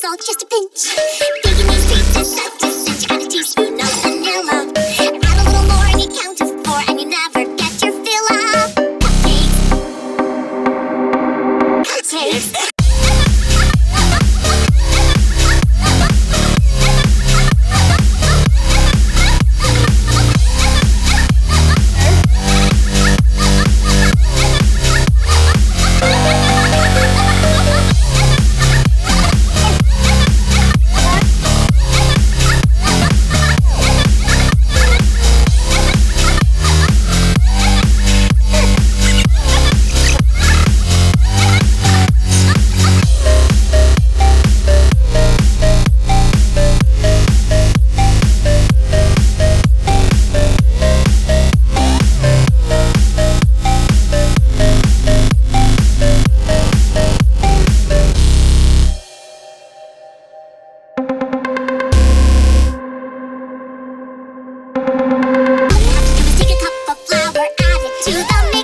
salt, just a pinch. Baking these treats is such a cinch. Add a teaspoon of vanilla. Add a little more and you count to 4, and you never get your fill of cupcakes. Cupcakes. Take a cup of flour, add it to the mix.